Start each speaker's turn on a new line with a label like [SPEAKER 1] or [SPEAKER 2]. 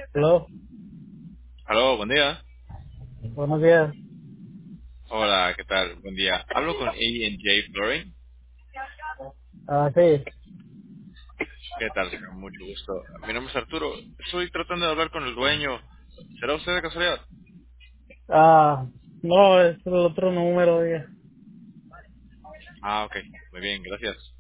[SPEAKER 1] Hello,
[SPEAKER 2] Aló, buen día.
[SPEAKER 1] buenos días.
[SPEAKER 2] Hola, ¿qué tal? Buen día. Hablo con A&J Flooring.
[SPEAKER 1] Sí.
[SPEAKER 2] ¿Qué tal, señor? Mucho gusto. Mi nombre es Arturo. Estoy tratando de hablar con el dueño. ¿Será usted de casualidad?
[SPEAKER 1] Ah, no, es el otro número, oiga.
[SPEAKER 2] Ah, ok. Muy bien, gracias.